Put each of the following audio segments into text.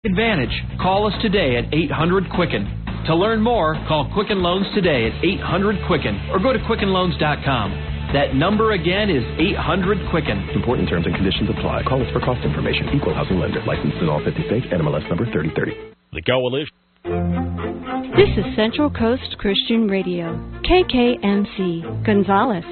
advantage. Call us today at 800-QUICKEN. To learn more, call Quicken Loans today at 800-QUICKEN or go to QuickenLoans.com. That number again is 800-QUICKEN. Important terms and conditions apply. Call us for cost information. Equal housing lender. Licensed in all 50 states. NMLS number 3030. The Coalition. This is Central Coast Christian Radio. KKNC. Gonzales.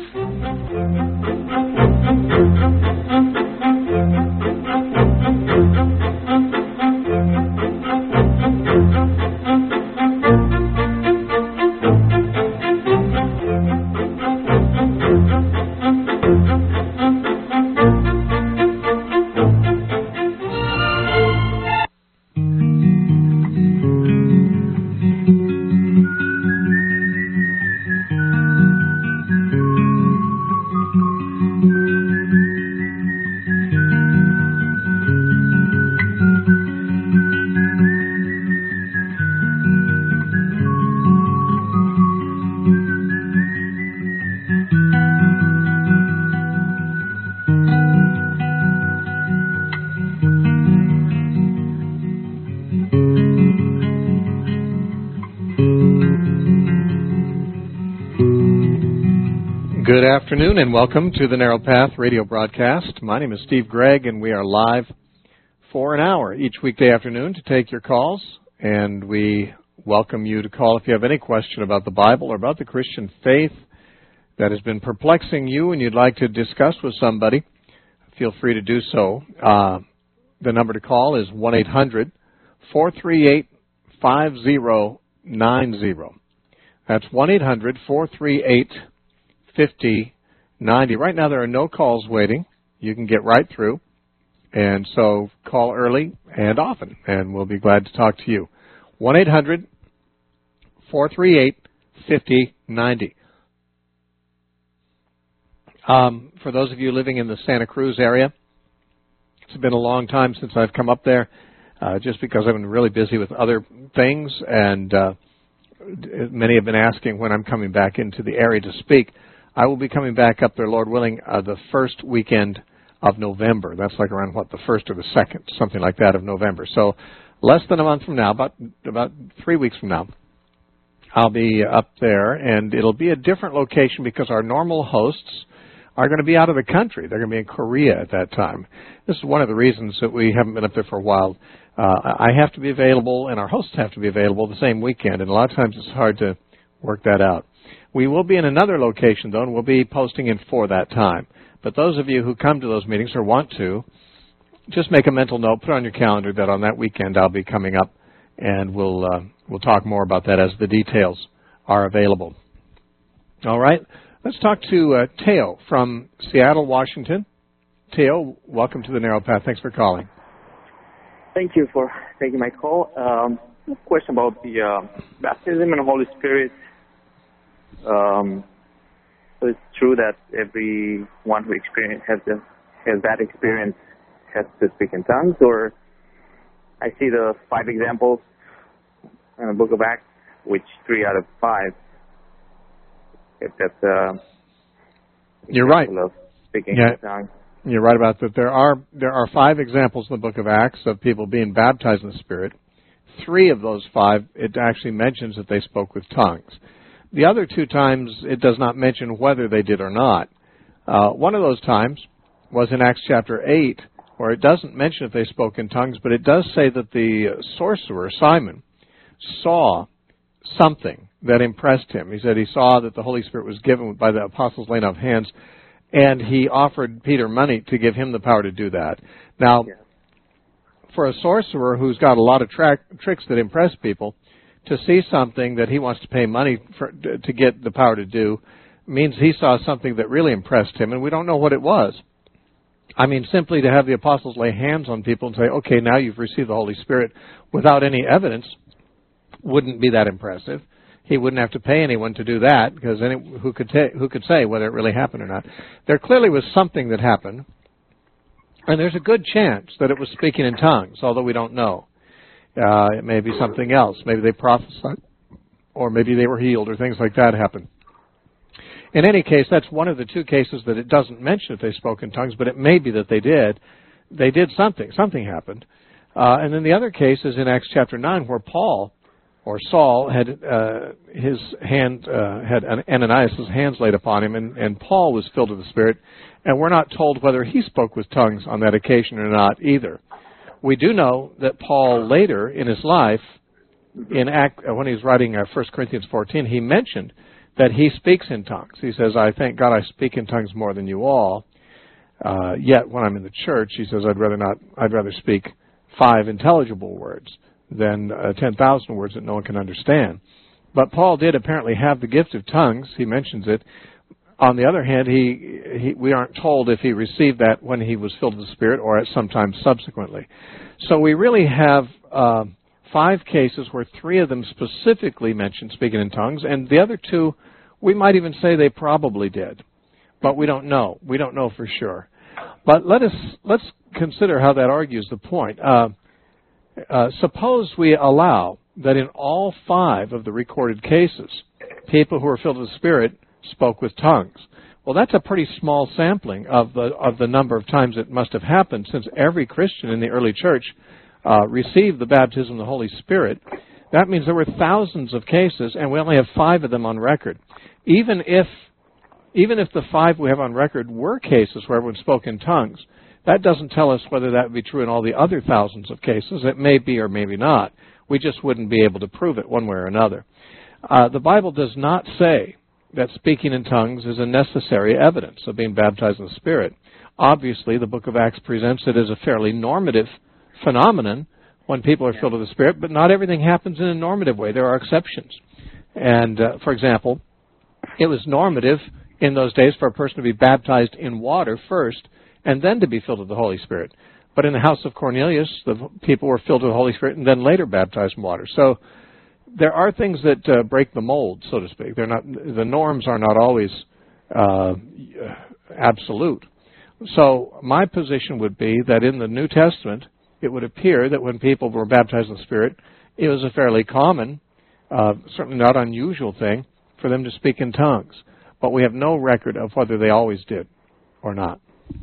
Good afternoon and welcome to the Narrow Path radio broadcast. My name is Steve Gregg and we are live for an hour each weekday afternoon to take your calls, and we welcome you to call if you have any question about the Bible or about the Christian faith that has been perplexing you and you'd like to discuss with somebody. Feel free to do so. The number to call is 1-800-438-5090. That's 1-800-438-5090. Right now there are no calls waiting. You can get right through. And so call early and often, and we'll be glad to talk to you. 1-800-438-5090. For those of you living in the Santa Cruz area, it's been a long time since I've come up there, just because I've been really busy with other things, and many have been asking when I'm coming back into the area to speak. I will be coming back up there, Lord willing, the first weekend of November. That's like around, the 1st or the 2nd, something like that of November. So less than a month from now, about 3 weeks from now, I'll be up there, and it'll be a different location because our normal hosts are going to be out of the country. They're going to be in Korea at that time. This is one of the reasons that we haven't been up there for a while. I have to be available, and our hosts have to be available the same weekend, and a lot of times it's hard to work that out. We will be in another location, though, and we'll be posting in for that time. But those of you who come to those meetings or want to, just make a mental note, put on your calendar that on that weekend I'll be coming up, and we'll talk more about that as the details are available. All right, let's talk to Teo from Seattle, Washington. Teo, welcome to the Narrow Path. Thanks for calling. Thank you for taking my call. A question about the baptism and the Holy Spirit. So it's true that everyone who has that experience has to speak in tongues, or I see the 5 examples in the Book of Acts, which 3 out of 5. If that's you're right. Of speaking in tongues. You're right about that. There are 5 examples in the Book of Acts of people being baptized in the Spirit. 3 of those 5, it actually mentions that they spoke with tongues. The other 2 times, it does not mention whether they did or not. One of those times was in Acts chapter 8, where it doesn't mention if they spoke in tongues, but it does say that the sorcerer, Simon, saw something that impressed him. He said he saw that the Holy Spirit was given by the apostles laying on of hands, and he offered Peter money to give him the power to do that. Now, for a sorcerer who's got a lot of tricks that impress people, to see something that he wants to pay money to get the power to do means he saw something that really impressed him, and we don't know what it was. I mean, simply to have the apostles lay hands on people and say, okay, now you've received the Holy Spirit without any evidence wouldn't be that impressive. He wouldn't have to pay anyone to do that, because who could say whether it really happened or not. There clearly was something that happened, and there's a good chance that it was speaking in tongues, although we don't know. It may be something else. Maybe they prophesied, or maybe they were healed, or things like that happened. In any case, that's one of the 2 cases that it doesn't mention if they spoke in tongues, but it may be that they did. They did something. Something happened. And then the other case is in Acts chapter 9, where Saul had Ananias' hands laid upon him, and Paul was filled with the Spirit, and we're not told whether he spoke with tongues on that occasion or not either. We do know that Paul later in his life, when he was writing 1 Corinthians 14, he mentioned that he speaks in tongues. He says, I thank God I speak in tongues more than you all. Yet when I'm in the church, he says, I'd rather speak 5 intelligible words than 10,000 words that no one can understand. But Paul did apparently have the gift of tongues. He mentions it. On the other hand, we aren't told if he received that when he was filled with the Spirit or at some time subsequently. So we really have 5 cases where 3 of them specifically mention speaking in tongues, and the other 2, we might even say they probably did. But we don't know. We don't know for sure. But let's consider how that argues the point. Suppose we allow that in all 5 of the recorded cases, people who were filled with the Spirit spoke with tongues. Well, that's a pretty small sampling of the number of times it must have happened, since every Christian in the early church received the baptism of the Holy Spirit. That means there were thousands of cases, and we only have 5 of them on record. Even if the 5 we have on record were cases where everyone spoke in tongues, that doesn't tell us whether that would be true in all the other thousands of cases. It may be or maybe not. We just wouldn't be able to prove it one way or another. The Bible does not say that speaking in tongues is a necessary evidence of being baptized in the Spirit. Obviously, the book of Acts presents it as a fairly normative phenomenon when people are filled with the Spirit, but not everything happens in a normative way. There are exceptions. And, for example, it was normative in those days for a person to be baptized in water first and then to be filled with the Holy Spirit. But in the house of Cornelius, the people were filled with the Holy Spirit and then later baptized in water. So there are things that break the mold, so to speak. The norms are not always absolute. So my position would be that in the New Testament, it would appear that when people were baptized in the Spirit, it was a fairly common, certainly not unusual thing for them to speak in tongues. But we have no record of whether they always did or not.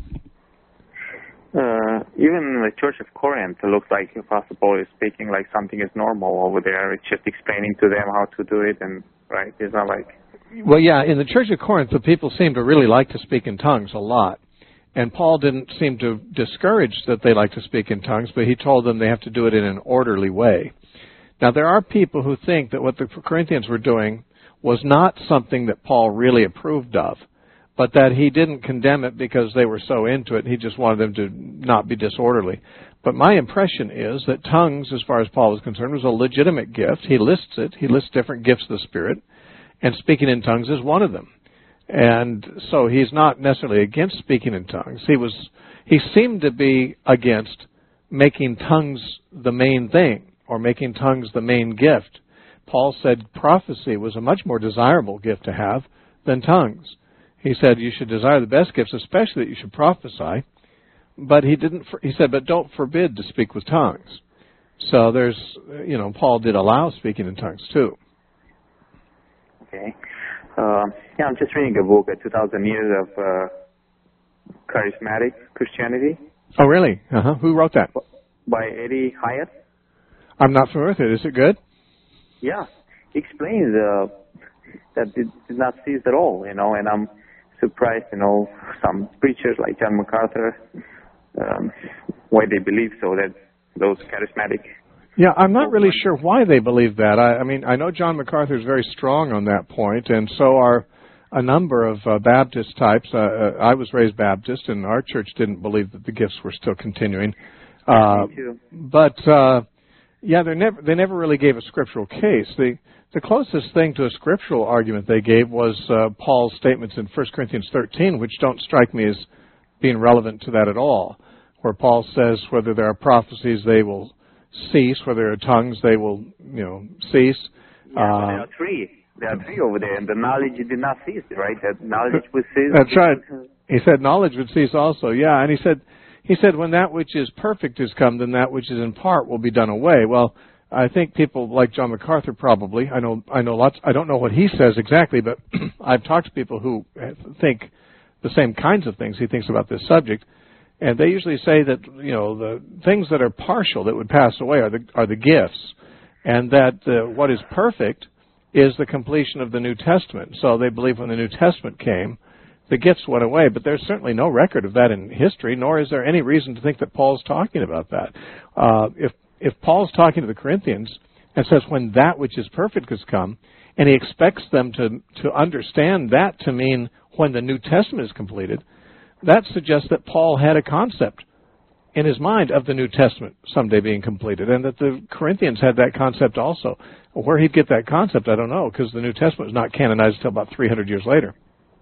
Even in the Church of Corinth, it looks like Apostle Paul is speaking like something is normal over there. It's just explaining to them how to do it, and right? It's not like... Well, yeah, in the Church of Corinth, the people seem to really like to speak in tongues a lot. And Paul didn't seem to discourage that they like to speak in tongues, but he told them they have to do it in an orderly way. Now, there are people who think that what the Corinthians were doing was not something that Paul really approved of, but that he didn't condemn it because they were so into it. He just wanted them to not be disorderly. But my impression is that tongues, as far as Paul was concerned, was a legitimate gift. He lists it. He lists different gifts of the Spirit, and speaking in tongues is one of them. And so he's not necessarily against speaking in tongues. He seemed to be against making tongues the main thing or making tongues the main gift. Paul said prophecy was a much more desirable gift to have than tongues. He said you should desire the best gifts, especially that you should prophesy. But he said, but don't forbid to speak with tongues. So Paul did allow speaking in tongues too. Okay. I'm just reading a book, 2,000 Years of Charismatic Christianity. Oh, really? Who wrote that? By Eddie Hyatt. I'm not familiar with it. Is it good? Yeah. He explains that it did not cease at all, and I'm surprised, some preachers like John MacArthur, why they believe so, that those charismatic... Yeah, I'm not really sure why they believe that. I know John MacArthur is very strong on that point, and so are a number of Baptist types. I was raised Baptist, and our church didn't believe that the gifts were still continuing. Me too. But they never really gave a scriptural case. The closest thing to a scriptural argument they gave was Paul's statements in 1 Corinthians 13, which don't strike me as being relevant to that at all, where Paul says whether there are prophecies, they will cease, whether there are tongues, they will, cease. Yeah, but there are three. There are 3 over there, and the knowledge did not cease, right? That knowledge would cease. That's right. He said knowledge would cease also. Yeah, and he said when that which is perfect is come, then that which is in part will be done away. Well, I think people like John MacArthur probably. I know lots. I don't know what he says exactly, but I've talked to people who think the same kinds of things he thinks about this subject. And they usually say that, the things that are partial that would pass away are the gifts, and that what is perfect is the completion of the New Testament. So they believe when the New Testament came, the gifts went away, but there's certainly no record of that in history, nor is there any reason to think that Paul's talking about that. If Paul's talking to the Corinthians and says when that which is perfect has come, and he expects them to understand that to mean when the New Testament is completed, that suggests that Paul had a concept in his mind of the New Testament someday being completed, and that the Corinthians had that concept also. Where he'd get that concept, I don't know, because the New Testament was not canonized until about 300 years later.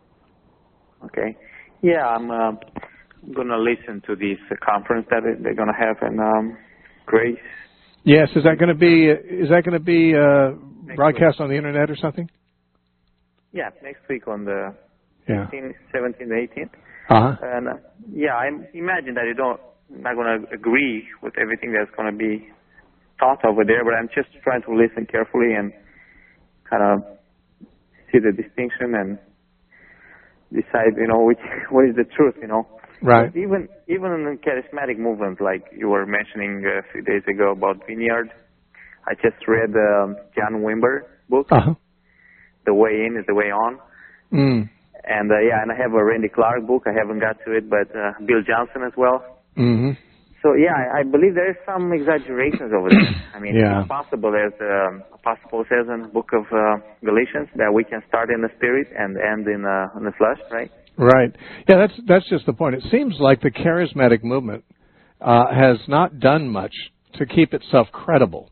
Okay. Yeah, I'm going to listen to this conference that they're going to have in Grace. Yes, is that going to be broadcast on the internet or something? Yeah, next week on the 16th, 17th, 18th. Uh-huh. And I imagine that not going to agree with everything that's going to be taught over there, but I'm just trying to listen carefully and kind of see the distinction and decide, what is the truth, Right. But even in the charismatic movement, like you were mentioning a few days ago about Vineyard, I just read John Wimber book, The Way In is the Way On. Mm. And and I have a Randy Clark book. I haven't got to it, but Bill Johnson as well. Mm-hmm. So I believe there is some exaggerations over there. I mean, it's possible. There's Apostle Paul says in the book of Galatians that we can start in the spirit and end in the flesh, right? Right. Yeah, that's just the point. It seems like the charismatic movement has not done much to keep itself credible.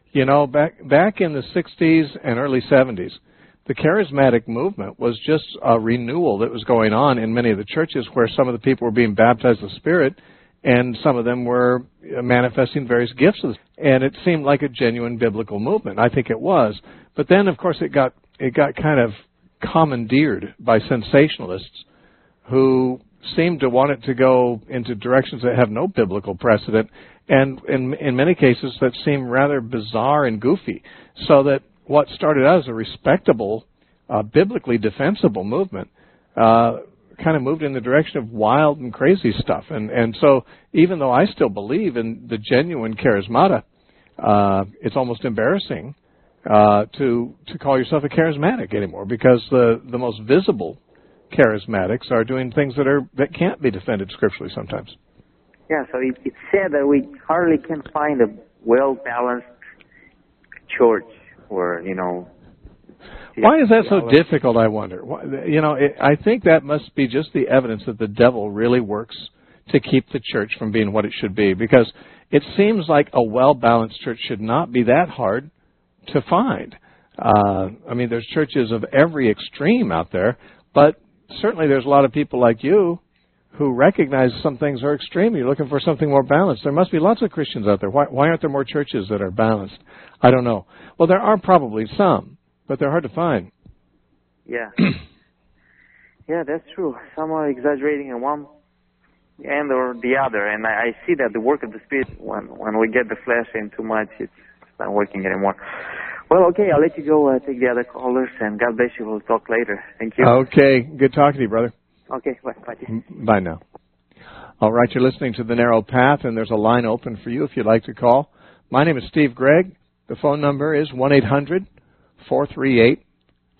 Back in the 60s and early 70s, the charismatic movement was just a renewal that was going on in many of the churches where some of the people were being baptized in the Spirit and some of them were manifesting various gifts. And it seemed like a genuine biblical movement. I think it was. But then, of course, it got kind of commandeered by sensationalists who seem to want it to go into directions that have no biblical precedent, and in many cases that seem rather bizarre and goofy, so that what started out as a respectable, biblically defensible movement kind of moved in the direction of wild and crazy stuff. And so even though I still believe in the genuine charismata, it's almost embarrassing to call yourself a charismatic anymore, because the most visible charismatics are doing things that can't be defended scripturally sometimes. Yeah, so it's said that we hardly can find a well-balanced church where, Why is that so difficult, I wonder? I think that must be just the evidence that the devil really works to keep the church from being what it should be, because it seems like a well-balanced church should not be that hard to find. There's churches of every extreme out there, but certainly there's a lot of people like you who recognize some things are extreme. You're looking for something more balanced. There must be lots of Christians out there. Why aren't there more churches that are balanced? I don't know. Well, there are probably some, but they're hard to find. Yeah. Yeah, that's true. Some are exaggerating in one end or the other, and I see that the work of the Spirit, when we get the flesh in too much, it's not working anymore. Well, okay, I'll let you go take the other callers, and God bless you. We'll talk later. Thank you. Okay, good talking to you, brother. Okay, bye. Bye now. All right, you're listening to The Narrow Path, and there's a line open for you if you'd like to call. My name is Steve Gregg. The phone number is 1-800-438-5090.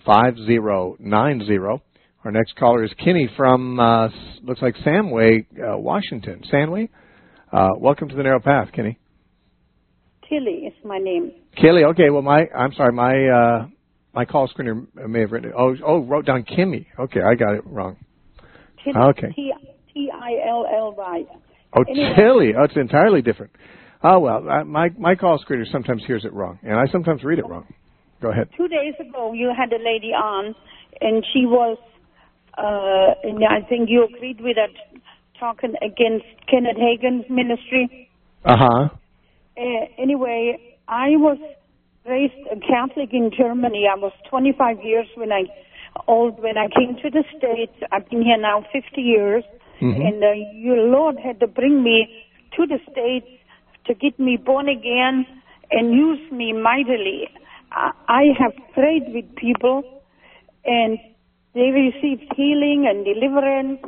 Our next caller is Kenny from, looks like Samway, Washington. Samway? Welcome to The Narrow Path, Kenny. Tilly is my name. Kelly, okay. Well, my call screener may have written it. Wrote down Kimmy. Okay, I got it wrong. Tilly, okay. Tilly. Oh, anyway. Tilly. Oh, it's entirely different. Oh, well, my call screener sometimes hears it wrong, and I sometimes read it wrong. Go ahead. 2 days ago, you had a lady on, and she was, and I think you agreed with that, talking against Kenneth Hagin's ministry. Uh-huh. Anyway, I was raised a Catholic in Germany. I was 25 years when I came to the States. I've been here now 50 years, and your Lord had to bring me to the States to get me born again and use me mightily. I have prayed with people, and they received healing and deliverance,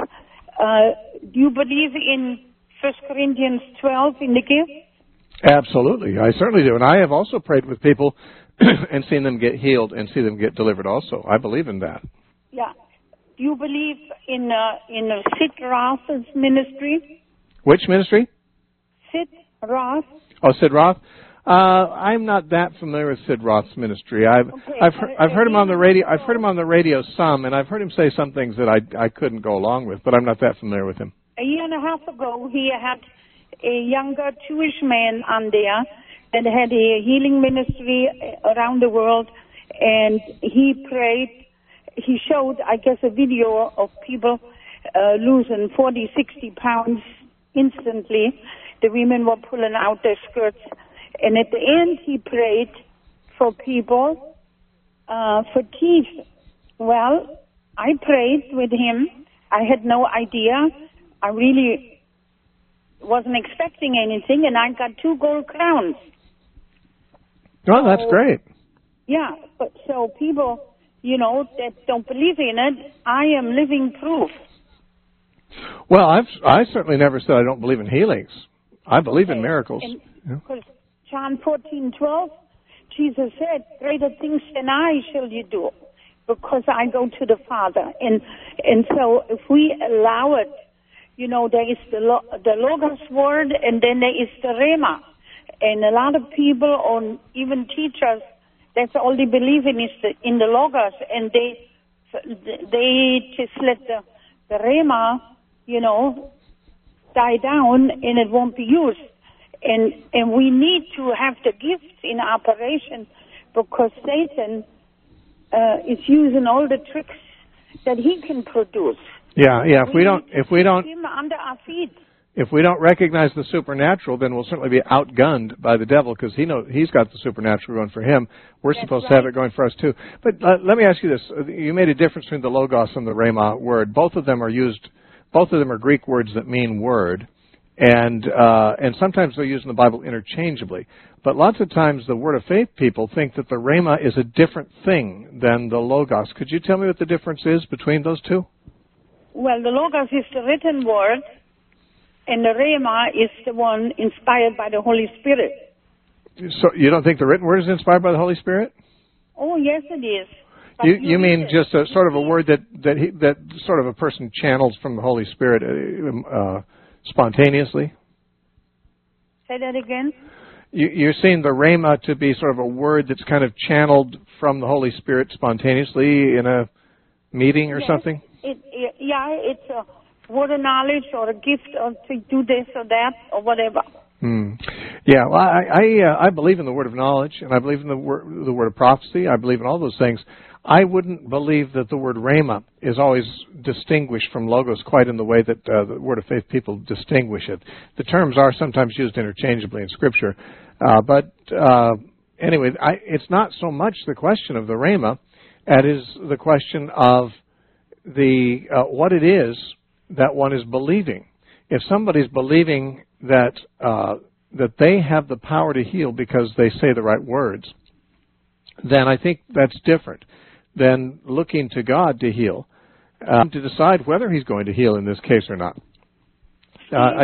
Do you believe in 1 Corinthians 12 in the gift? Absolutely, I certainly do. And I have also prayed with people and seen them get healed and see them get delivered also. I believe in that. Yeah. Do you believe in Sid Roth's ministry? Which ministry? Sid Roth. Oh, Sid Roth. I'm not that familiar with Sid Roth's ministry. I've heard him on the radio. I've heard him on the radio some, and I've heard him say some things that I couldn't go along with. But I'm not that familiar with him. A year and a half ago, he had a younger Jewish man on there that had a healing ministry around the world, and he prayed. He showed, I guess, a video of people losing 40, 60 pounds instantly. The women were pulling out their skirts. And at the end, he prayed for people for teeth. Well, I prayed with him. I had no idea. I really wasn't expecting anything, and I got 2 gold crowns. Oh, that's great. Yeah, but so people, that don't believe in it, I am living proof. Well, I certainly never said I don't believe in healings. I believe in miracles. Because John 14:12, Jesus said, "Greater things than I shall you do, because I go to the Father." And so if we allow it, there is the Logos word, and then there is the Rhema. And a lot of people, or even teachers, that's all they believe in is in the Logos, and they just let the Rhema, die down, and it won't be used. And we need to have the gifts in operation, because Satan is using all the tricks that he can produce. Yeah. If we don't him under our feet. If we don't recognize the supernatural, then we'll certainly be outgunned by the devil, because he's got the supernatural going for him. We're supposed to have it going for us too. But let me ask you this: you made a difference between the Logos and the Rhema word. Both of them are Greek words that mean word. And sometimes they're used in the Bible interchangeably. But lots of times the Word of Faith people think that the Rhema is a different thing than the Logos. Could you tell me what the difference is between those two? Well, the Logos is the written word, and the Rhema is the one inspired by the Holy Spirit. So you don't think the written word is inspired by the Holy Spirit? Oh, yes, it is. You mean just a sort of a word that sort of a person channels from the Holy Spirit spontaneously? Say that again? You're seeing the Rhema to be sort of a word that's kind of channeled from the Holy Spirit spontaneously in a meeting or something? It's a word of knowledge or a gift or to do this or that or whatever. Yeah, well, I believe in the word of knowledge, and I believe in the word of prophecy. I believe in all those things. I wouldn't believe that the word Rhema is always distinguished from Logos quite in the way that the Word of Faith people distinguish it. The terms are sometimes used interchangeably in Scripture. But anyway, it's not so much the question of the Rhema as is the question of what it is that one is believing. If somebody's believing that they have the power to heal because they say the right words, then I think that's different than looking to God to heal, to decide whether He's going to heal in this case or not. I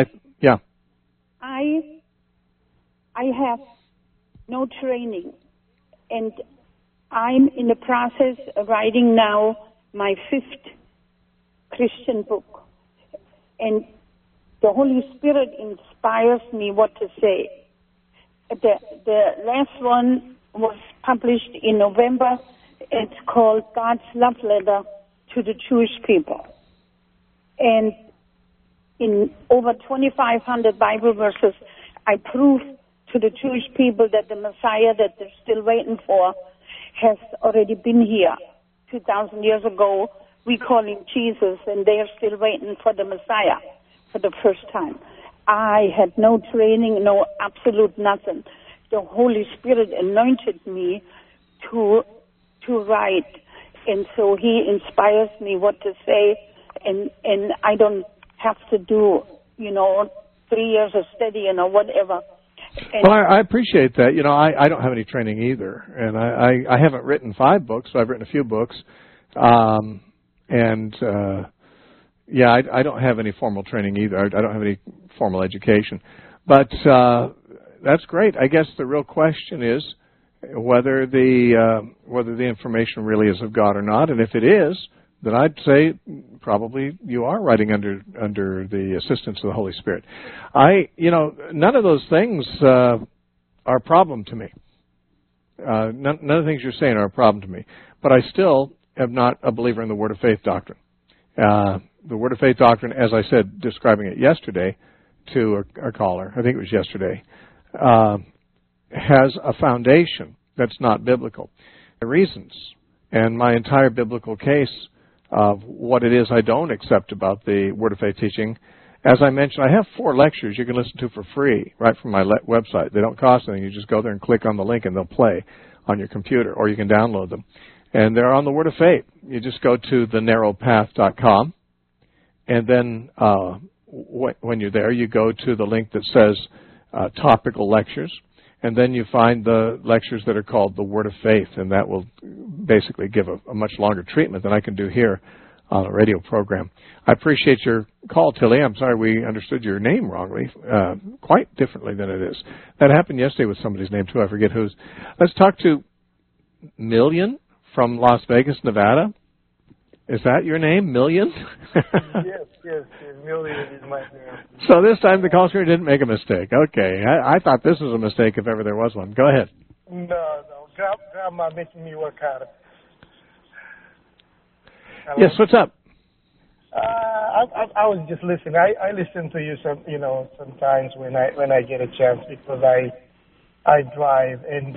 have no training, and I'm in the process of writing now my 5th Christian book, and the Holy Spirit inspires me what to say. The last one was published in November. It's called God's Love Letter to the Jewish People. And in over 2,500 Bible verses, I prove to the Jewish people that the Messiah that they're still waiting for has already been here. 2,000 years ago, we call him Jesus, and they are still waiting for the Messiah for the first time. I had no training, no absolute nothing. The Holy Spirit anointed me to write, and so He inspires me what to say, and I don't have to do 3 years of studying or whatever. Well, I appreciate that. I don't have any training either, and I haven't written 5 books, but I've written a few books, and Yeah, I don't have any formal training either. I don't have any formal education. But that's great. I guess the real question is whether the information really is of God or not. And if it is, then I'd say probably you are writing under the assistance of the Holy Spirit. None of those things are a problem to me. None of the things you're saying are a problem to me. But I still am not a believer in the Word of Faith doctrine. The Word of Faith doctrine, as I said, describing it yesterday to a caller, I think it was yesterday, has a foundation that's not biblical. The reasons and my entire biblical case of what it is I don't accept about the Word of Faith teaching, as I mentioned, I have 4 lectures you can listen to for free right from my website. They don't cost anything. You just go there and click on the link and they'll play on your computer, or you can download them. And they're on the Word of Faith. You just go to thenarrowpath.com, and then when you're there, you go to the link that says topical lectures, and then you find the lectures that are called the Word of Faith, and that will basically give a much longer treatment than I can do here on a radio program. I appreciate your call, Tilly. I'm sorry we understood your name wrongly, quite differently than it is. That happened yesterday with somebody's name, too. I forget whose. Let's talk to Million from Las Vegas, Nevada. Is that your name, Million? Yes, Million is my name. So this time the call screener didn't make a mistake. Okay, I thought this was a mistake if ever there was one. Go ahead. No, Grandma making me work hard. Hello? Yes, what's up? I was just listening. I listen to you sometimes when I get a chance, because I drive, and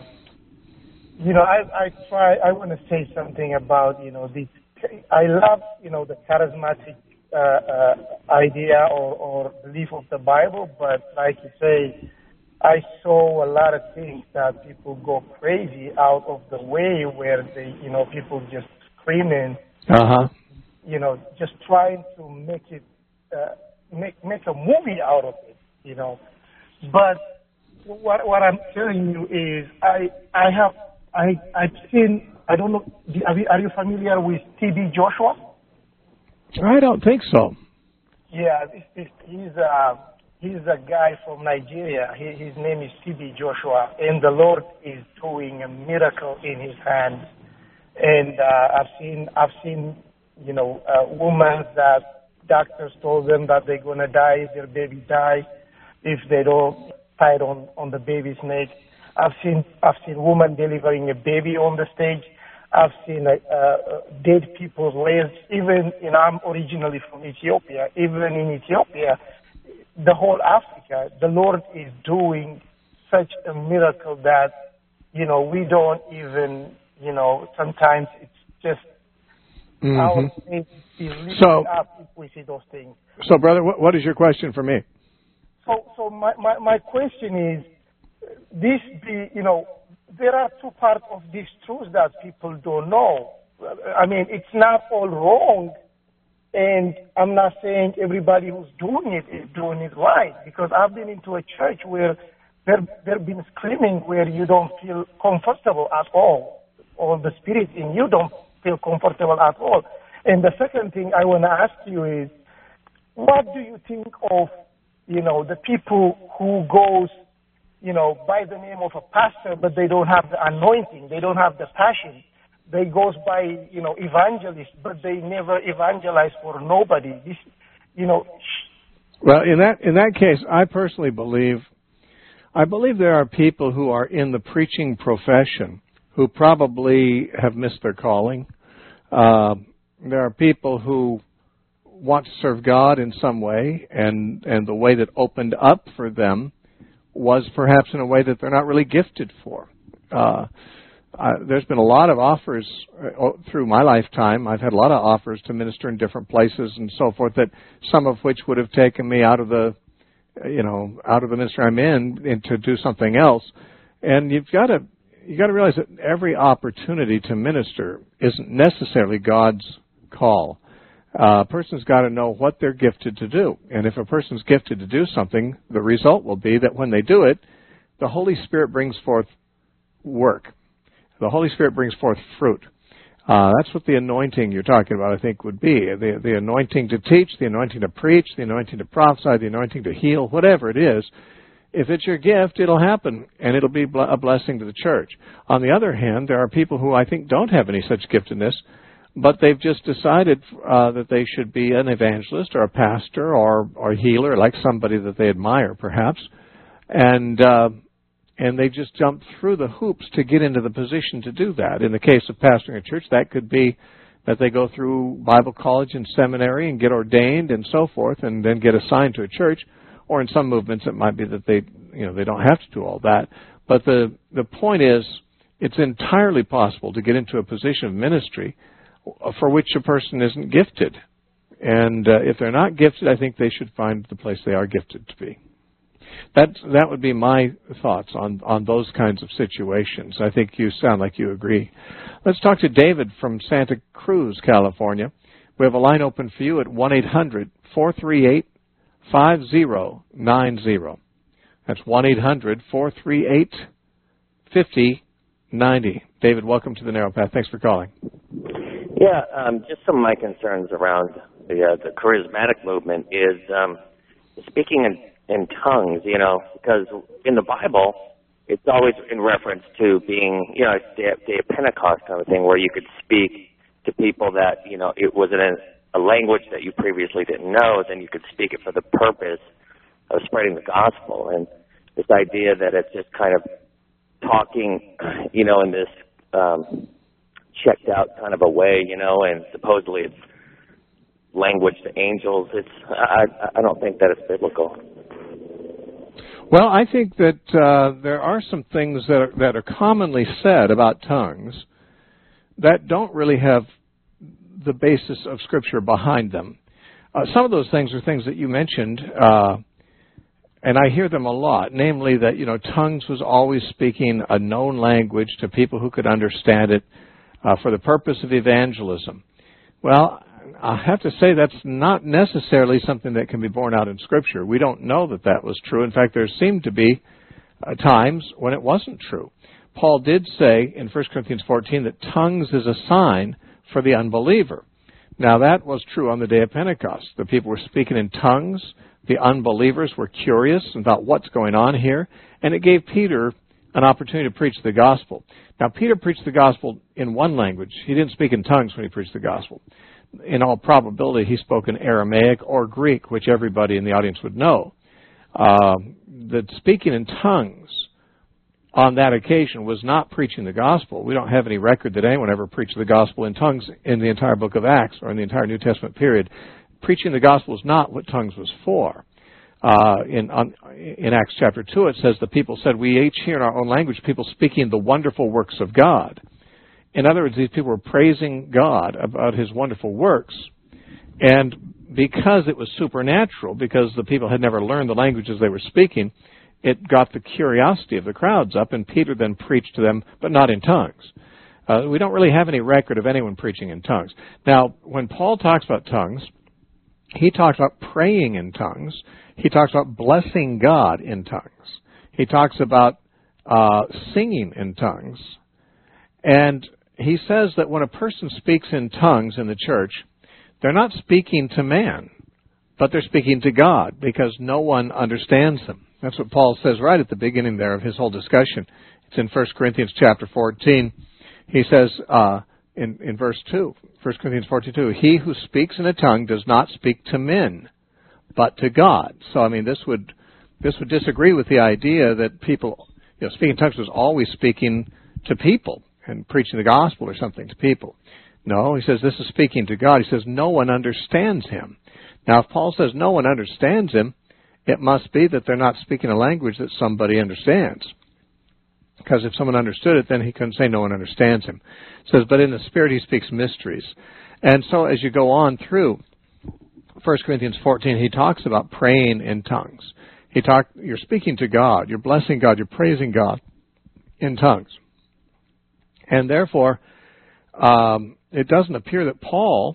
I want to say something about I love the charismatic idea or belief of the Bible, but like you say, I saw a lot of things that people go crazy out of the way, where they people just screaming. Just trying to make it make a movie out of it, But what I'm telling you is I've seen, I don't know, are you familiar with T.B. Joshua? I don't think so. Yeah, he's a guy from Nigeria. His name is T.B. Joshua, and the Lord is doing a miracle in his hands. And I've seen women that doctors told them that they're gonna die, their baby die if they don't tie it on the baby's neck. I've seen women delivering a baby on the stage. I've seen dead people's legs. Even I'm originally from Ethiopia. Even in Ethiopia, the whole Africa, the Lord is doing such a miracle that we don't even. Sometimes it's just our faith is lifted up if we see those things. So, brother, what is your question for me? So my question is, there are 2 parts of this truth that people don't know. I mean, it's not all wrong, and I'm not saying everybody who's doing it is doing it right, because I've been into a church where they've been screaming where you don't feel comfortable at all. Or the spirit in you don't feel comfortable at all. And the second thing I want to ask you is, what do you think of, the people who goes, by the name of a pastor, but they don't have the anointing, they don't have the passion. They goes by, evangelist, but they never evangelize for nobody. Well, in that case, I personally believe there are people who are in the preaching profession who probably have missed their calling. There are people who want to serve God in some way, and the way that opened up for them was perhaps in a way that they're not really gifted for. There's been a lot of offers through my lifetime. I've had a lot of offers to minister in different places and so forth, that some of which would have taken me out of the ministry I'm in and to do something else. And you got to realize that every opportunity to minister isn't necessarily God's call. A person's got to know what they're gifted to do. And if a person's gifted to do something, the result will be that when they do it, the Holy Spirit brings forth work. The Holy Spirit brings forth fruit. That's what the anointing you're talking about, I think, would be. The anointing to teach, the anointing to preach, the anointing to prophesy, the anointing to heal, whatever it is. If it's your gift, it'll happen, and it'll be a blessing to the church. On the other hand, there are people who I think don't have any such giftedness, but they've just decided that they should be an evangelist or a pastor or a healer, like somebody that they admire, perhaps, and they just jump through the hoops to get into the position to do that. In the case of pastoring a church, that could be that they go through Bible college and seminary and get ordained and so forth, and then get assigned to a church. Or in some movements, it might be that they don't have to do all that. But the point is, it's entirely possible to get into a position of ministry for which a person isn't gifted. And if they're not gifted, I think they should find the place they are gifted to be. That would be my thoughts on those kinds of situations. I think you sound like you agree. Let's talk to David from Santa Cruz, California. We have a line open for you at 1-800-438-5090. That's 1-800-438-5090. David, welcome to the Narrow Path. Thanks for calling. Yeah, just some of my concerns around the charismatic movement is speaking in tongues, because in the Bible, it's always in reference to being, day of Pentecost kind of thing, where you could speak to people that, it wasn't a language that you previously didn't know, then you could speak it for the purpose of spreading the gospel. And this idea that it's just kind of talking, in this checked out kind of a way, and supposedly it's language to angels. I don't think that it's biblical. Well, I think that there are some things that are commonly said about tongues that don't really have the basis of Scripture behind them. Some of those things are things that you mentioned, and I hear them a lot, namely that, tongues was always speaking a known language to people who could understand it for the purpose of evangelism. Well, I have to say that's not necessarily something that can be borne out in Scripture. We don't know that was true. In fact, there seemed to be times when it wasn't true. Paul did say in 1 Corinthians 14 that tongues is a sign for the unbeliever. Now, that was true on the day of Pentecost. The people were speaking in tongues. The unbelievers were curious about what's going on here, and it gave Peter an opportunity to preach the gospel. Now, Peter preached the gospel in one language. He didn't speak in tongues when he preached the gospel. In all probability, he spoke in Aramaic or Greek, which everybody in the audience would know. That speaking in tongues on that occasion was not preaching the gospel. We don't have any record that anyone ever preached the gospel in tongues in the entire book of Acts or in the entire New Testament period. Preaching the gospel is not what tongues was for. In Acts chapter 2, it says the people said, "We each hear in our own language people speaking the wonderful works of God." In other words, these people were praising God about His wonderful works. And because it was supernatural, because the people had never learned the languages they were speaking, it got the curiosity of the crowds up, and Peter then preached to them, but not in tongues. We don't really have any record of anyone preaching in tongues. Now, when Paul talks about tongues, he talks about praying in tongues. He talks about blessing God in tongues. He talks about singing in tongues. And he says that when a person speaks in tongues in the church, they're not speaking to man, but they're speaking to God, because no one understands them. That's what Paul says right at the beginning there of his whole discussion. It's in 1 Corinthians chapter 14. He says in verse 2, 1 Corinthians 14:2, "He who speaks in a tongue does not speak to men, but to God." So, I mean, this would disagree with the idea that people, speaking in tongues was always speaking to people and preaching the gospel or something to people. No, he says this is speaking to God. He says no one understands him. Now, if Paul says no one understands him, it must be that they're not speaking a language that somebody understands. Because if someone understood it, then he couldn't say no one understands him. It says, but in the Spirit he speaks mysteries. And so as you go on through 1 Corinthians 14, he talks about praying in tongues. You're speaking to God, you're blessing God, you're praising God in tongues. And therefore, it doesn't appear that Paul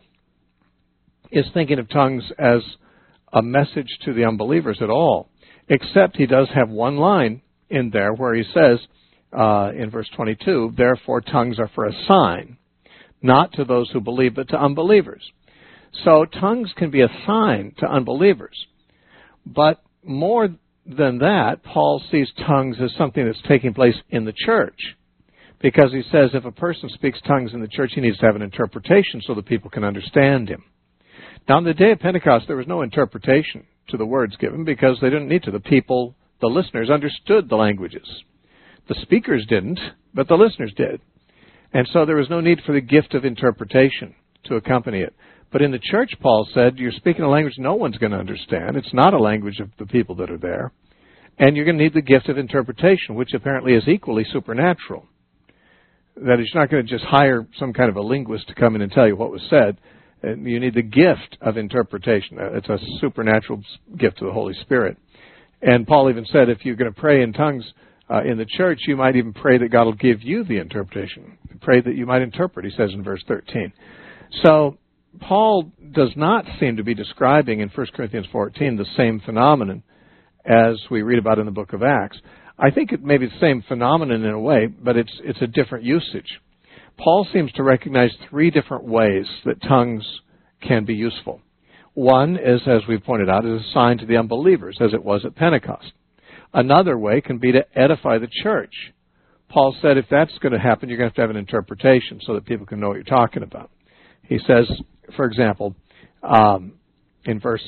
is thinking of tongues as a message to the unbelievers at all, except he does have one line in there where he says, in verse 22, "Therefore tongues are for a sign." not to those who believe, but to unbelievers. So tongues can be a sign to unbelievers. But more than that, Paul sees tongues as something that's taking place in the church. Because he says if a person speaks tongues in the church, he needs to have an interpretation so that people can understand him. Now, on the day of Pentecost, there was no interpretation to the words given because they didn't need to. The people, the listeners, understood the languages. The speakers didn't, but the listeners did. And so there was no need for the gift of interpretation to accompany it. But in the church, Paul said, you're speaking a language no one's going to understand. It's not a language of the people that are there. And you're going to need the gift of interpretation, which apparently is equally supernatural. That is, you're not going to just hire some kind of a linguist to come in and tell you what was said. You need the gift of interpretation. It's a supernatural gift of the Holy Spirit. And Paul even said if you're going to pray in tongues in the church, you might even pray that God will give you the interpretation. Pray that you might interpret, he says in verse 13. So Paul does not seem to be describing in 1 Corinthians 14 the same phenomenon as we read about in the book of Acts. I think it may be the same phenomenon in a way, but it's a different usage. Paul seems to recognize three different ways that tongues can be useful. One is, as we pointed out, is a sign to the unbelievers, as it was at Pentecost. Another way can be to edify the church. Paul said if that's going to happen, you're going to have an interpretation so that people can know what you're talking about. He says, for example, in verse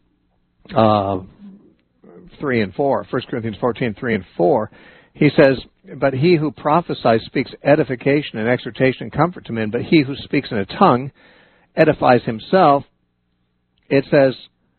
3 and 4, 1 Corinthians 14, 3 and 4, he says, but he who prophesies speaks edification and exhortation and comfort to men, but he who speaks in a tongue edifies himself. It says,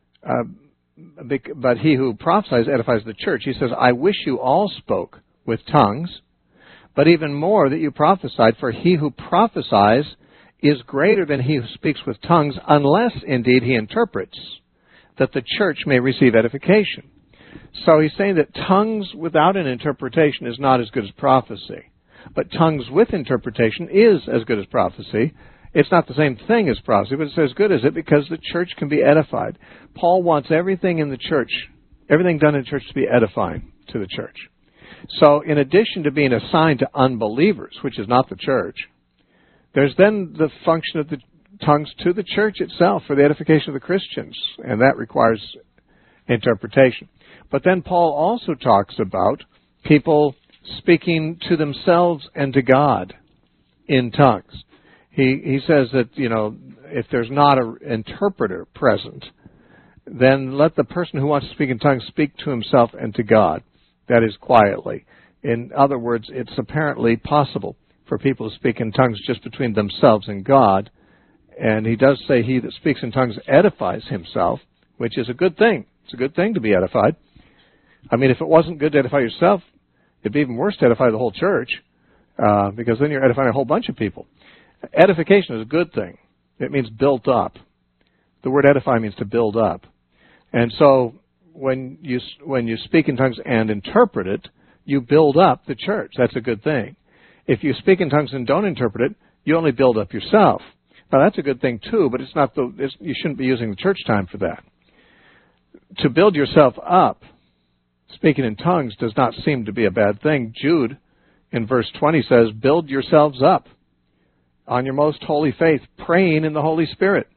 but he who prophesies edifies the church. He says, I wish you all spoke with tongues, but even more that you prophesied, for he who prophesies is greater than he who speaks with tongues, unless indeed he interprets, that the church may receive edification. So he's saying that tongues without an interpretation is not as good as prophecy. But tongues with interpretation is as good as prophecy. It's not the same thing as prophecy, but it's as good as it because the church can be edified. Paul wants everything in the church, everything done in church to be edifying to the church. So in addition to being a sign to unbelievers, which is not the church, there's then the function of the tongues to the church itself for the edification of the Christians, and that requires interpretation. But then Paul also talks about people speaking to themselves and to God in tongues. He says that, if there's not an interpreter present, then let the person who wants to speak in tongues speak to himself and to God. That is, quietly. In other words, it's apparently possible for people to speak in tongues just between themselves and God. And he does say he that speaks in tongues edifies himself, which is a good thing. It's a good thing to be edified. I mean, if it wasn't good to edify yourself, it'd be even worse to edify the whole church, because then you're edifying a whole bunch of people. Edification is a good thing. It means built up. The word edify means to build up. And so when you speak in tongues and interpret it, you build up the church. That's a good thing. If you speak in tongues and don't interpret it, you only build up yourself. Now, that's a good thing, too, but you shouldn't be using the church time for that. To build yourself up, speaking in tongues does not seem to be a bad thing. Jude, in verse 20, says, build yourselves up on your most holy faith, praying in the Holy Spirit.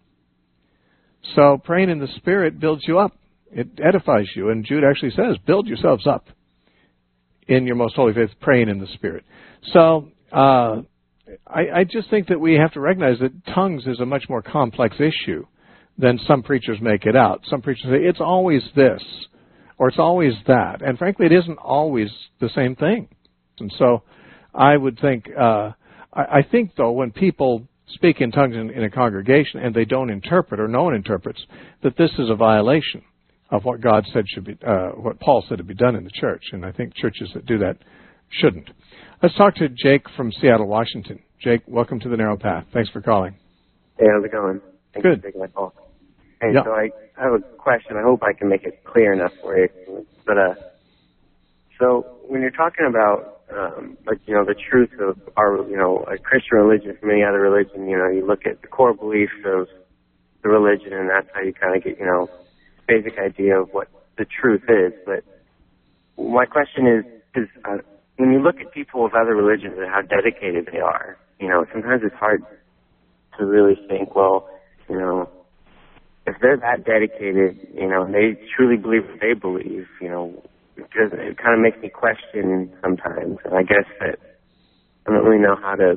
So praying in the Spirit builds you up. It edifies you. And Jude actually says, build yourselves up in your most holy faith, praying in the Spirit. So I just think that we have to recognize that tongues is a much more complex issue than some preachers make it out. Some preachers say, it's always this, or it's always that. And frankly, it isn't always the same thing. And so I would think, I think, though, when people speak in tongues in a congregation and they don't interpret, or no one interprets, that this is a violation of what God said should be, what Paul said to be done in the church. And I think churches that do that shouldn't. Let's talk to Jake from Seattle, Washington. Jake, welcome to the Narrow Path. Thanks for calling. Hey, how's it going? Thanks Good. for taking my call. Hey, yeah. So I have a question. I hope I can make it clear enough for you. But so when you're talking about the truth of our, a Christian religion from any other religion, you look at the core beliefs of the religion, and that's how you kind of get, basic idea of what the truth is. But my question is when you look at people of other religions and how dedicated they are, sometimes it's hard to really think, well, you know, if they're that dedicated, you know, and they truly believe what they believe, you know, because it kind of makes me question sometimes. And I guess that I don't really know how to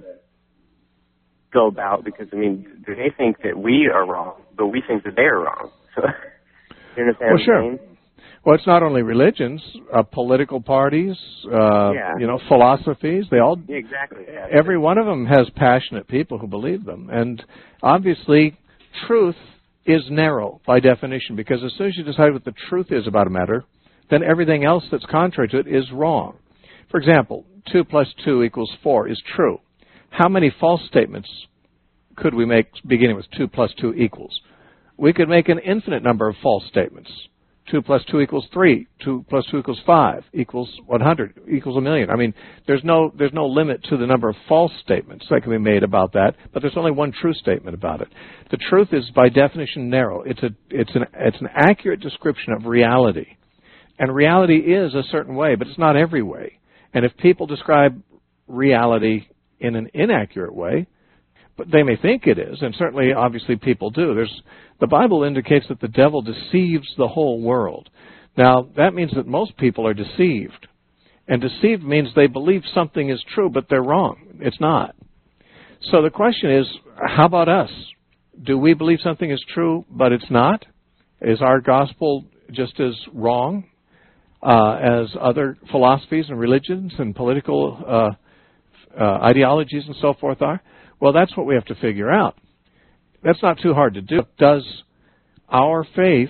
go about, because, I mean, they think that we are wrong, but we think that they're wrong. So, you understand what I'm saying? Well, it's not only religions, political parties, you know, philosophies. They all, exactly. Yeah. Every one of them has passionate people who believe them. And obviously, truth is narrow by definition, because as soon as you decide what the truth is about a matter, then everything else that's contrary to it is wrong. For example, 2 + 2 = 4 is true. How many false statements could we make beginning with 2 + 2 =? We could make an infinite number of false statements. 2 + 2 = 3. 2 + 2 = 5 = 100 = 1,000,000. I mean, there's no limit to the number of false statements that can be made about that, but there's only one true statement about it. The truth is, by definition, narrow. It's an accurate description of reality. And reality is a certain way, but it's not every way. And if people describe reality in an inaccurate way, but they may think it is, and certainly, obviously, people do. The Bible indicates that the devil deceives the whole world. Now, that means that most people are deceived. And deceived means they believe something is true, but they're wrong. It's not. So the question is, how about us? Do we believe something is true, but it's not? Is our gospel just as wrong as other philosophies and religions and political ideologies and so forth are? Well, that's what we have to figure out. That's not too hard to do. Does our faith,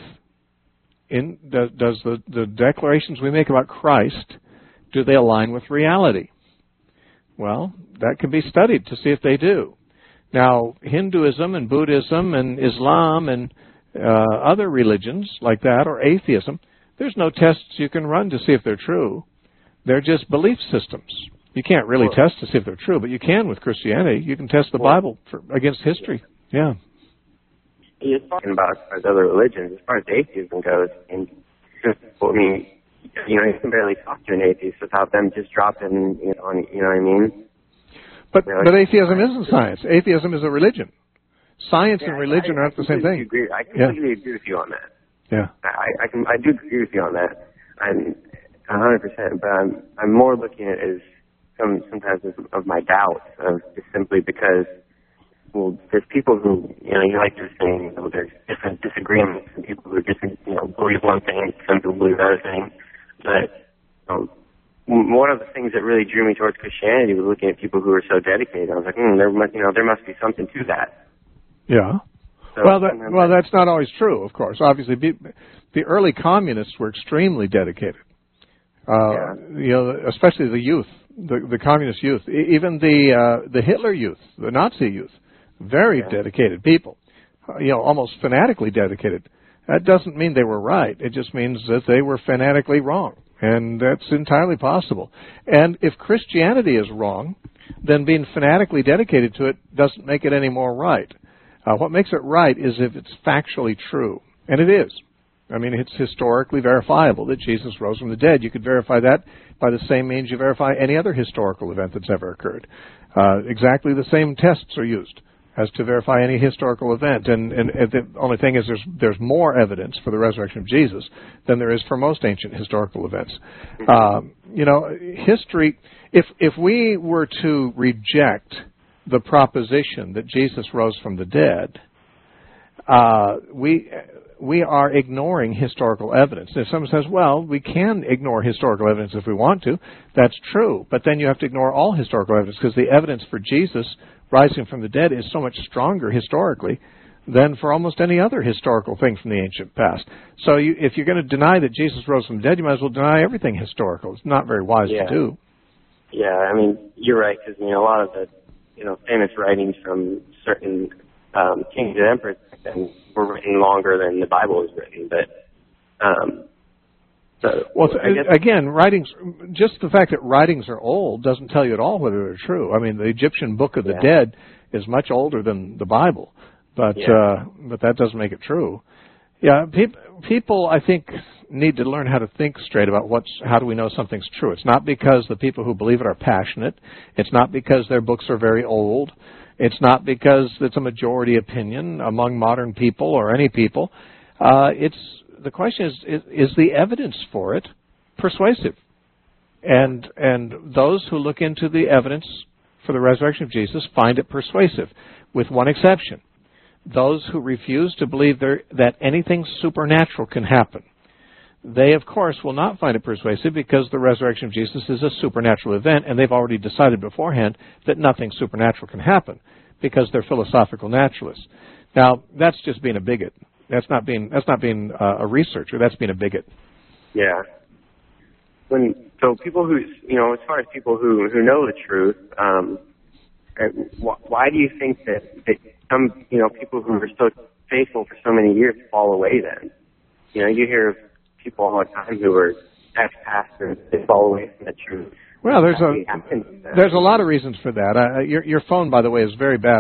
does the declarations we make about Christ, do they align with reality? Well, that can be studied to see if they do. Now, Hinduism and Buddhism and Islam and other religions like that, or atheism, there's no tests you can run to see if they're true. They're just belief systems. You can't really test to see if they're true, but you can with Christianity. You can test the Bible against history. Yeah. You're talking about as far as other religions, as far as atheism goes, and I mean, you know, you can barely talk to an atheist without them just dropping, you know what I mean? But atheism isn't science. Atheism is a religion. Science and religion aren't the same thing. I completely agree with you on that. Yeah. I do agree with you on that. I'm 100%, but I'm more looking at it as sometimes of my doubts, just simply because, well, there's people who, you know, like you're saying, you know, there's different disagreements, and people who just, you know, believe one thing, some people believe another thing. But one of the things that really drew me towards Christianity was looking at people who were so dedicated. I was like, there must be something to that. Yeah. So, well, that's not always true, of course. Obviously, the early communists were extremely dedicated. You know, especially the youth, the communist youth, even the Hitler youth, the Nazi youth, very dedicated people. You know, almost fanatically dedicated. That doesn't mean they were right. It just means that they were fanatically wrong, and that's entirely possible. And if Christianity is wrong, then being fanatically dedicated to it doesn't make it any more right. What makes it right is if it's factually true, and it is. I mean, it's historically verifiable that Jesus rose from the dead. You could verify that by the same means you verify any other historical event that's ever occurred. Exactly the same tests are used as to verify any historical event. And the only thing is there's more evidence for the resurrection of Jesus than there is for most ancient historical events. You know, history, if we were to reject the proposition that Jesus rose from the dead, we are ignoring historical evidence. If someone says, well, we can ignore historical evidence if we want to, that's true. But then you have to ignore all historical evidence, because the evidence for Jesus rising from the dead is so much stronger historically than for almost any other historical thing from the ancient past. So if you're going to deny that Jesus rose from the dead, you might as well deny everything historical. It's not very wise to do. Yeah, I mean, you're right, because, you know, a lot of the, you know, famous writings from certain kings and emperors were written longer than the Bible was written, again, writings, just the fact that writings are old doesn't tell you at all whether they're true. I mean, the Egyptian Book of the Dead is much older than the Bible, but that doesn't make it true. Yeah, people, I think, need to learn how to think straight about how do we know something's true. It's not because the people who believe it are passionate. It's not because their books are very old. It's not because it's a majority opinion among modern people or any people. The question is the evidence for it persuasive? And those who look into the evidence for the resurrection of Jesus find it persuasive, with one exception. Those who refuse to believe that anything supernatural can happen. They, of course, will not find it persuasive because the resurrection of Jesus is a supernatural event, and they've already decided beforehand that nothing supernatural can happen because they're philosophical naturalists. Now, that's just being a bigot. That's not being a researcher. That's being a bigot. Yeah. So people who, as far as people who know the truth, why do you think that some, people who are so faithful for so many years fall away then? You hear of people all the time who are ex-pastors, they fall away from the truth. Well, there's a lot of reasons for that. Your phone, by the way, is very bad.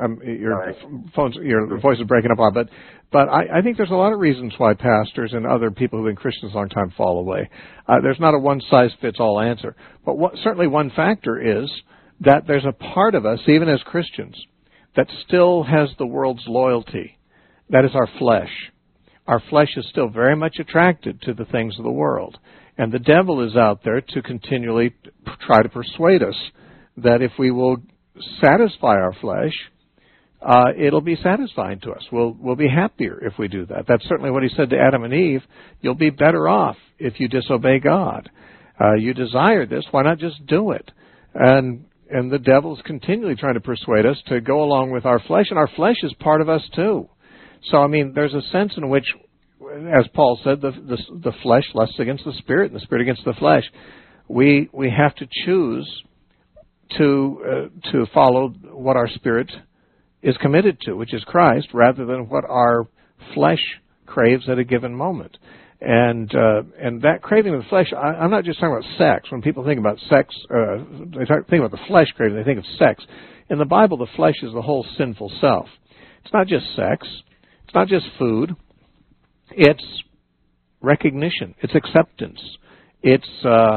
Your voice is breaking up a lot, but I think there's a lot of reasons why pastors and other people who've been Christians a long time fall away. There's not a one-size-fits-all answer. But certainly one factor is that there's a part of us, even as Christians, that still has the world's loyalty. That is our flesh. Our flesh is still very much attracted to the things of the world. And the devil is out there to continually try to persuade us that if we will satisfy our flesh, it'll be satisfying to us. We'll be happier if we do that. That's certainly what he said to Adam and Eve. You'll be better off if you disobey God. You desire this, why not just do it? And the devil's continually trying to persuade us to go along with our flesh, and our flesh is part of us too. So, there's a sense in which, as Paul said, the flesh lusts against the spirit, and the spirit against the flesh. We have to choose to follow what our spirit is committed to, which is Christ, rather than what our flesh craves at a given moment. And that craving of the flesh, I'm not just talking about sex. When people think about sex, they think about the flesh craving, they think of sex. In the Bible, the flesh is the whole sinful self. It's not just sex. It's not just food. It's recognition. It's acceptance. It's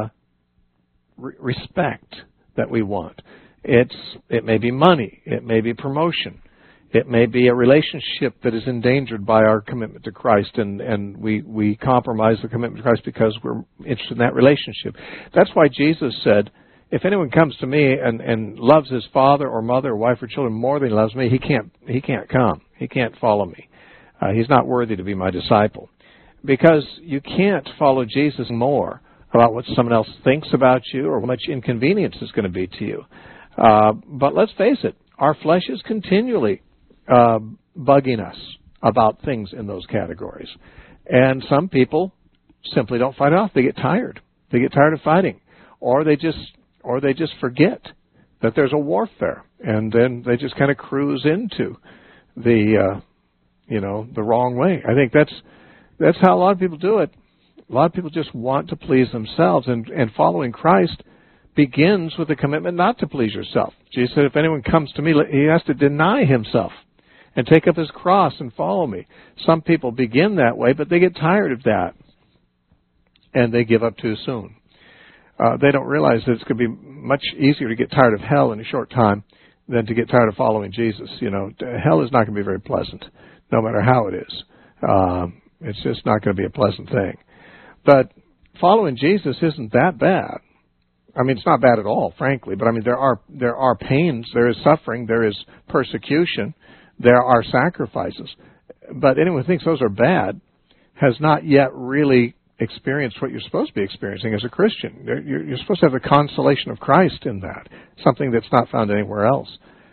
respect that we want. It may be money. It may be promotion. It may be a relationship that is endangered by our commitment to Christ, and we compromise the commitment to Christ because we're interested in that relationship. That's why Jesus said, if anyone comes to me and loves his father or mother or wife or children more than he loves me, he can't come. He can't follow me. He's not worthy to be my disciple. Because you can't follow Jesus more about what someone else thinks about you or how much inconvenience it's going to be to you. But let's face it, our flesh is continually bugging us about things in those categories. And some people simply don't fight off. They get tired. They get tired of fighting. Or they just forget that there's a warfare. And then they just kind of cruise into the wrong way. I think that's how a lot of people do it. A lot of people just want to please themselves, and following Christ begins with a commitment not to please yourself. Jesus said, if anyone comes to me, he has to deny himself and take up his cross and follow me. Some people begin that way, but they get tired of that, and they give up too soon. They don't realize that it's going to be much easier to get tired of hell in a short time than to get tired of following Jesus. Hell is not going to be very pleasant, no matter how it is. It's just not going to be a pleasant thing. But following Jesus isn't that bad. It's not bad at all, frankly. But there are pains, there is suffering, there is persecution, there are sacrifices. But anyone who thinks those are bad has not yet really experienced what you're supposed to be experiencing as a Christian. You're supposed to have the consolation of Christ in that, something that's not found anywhere else.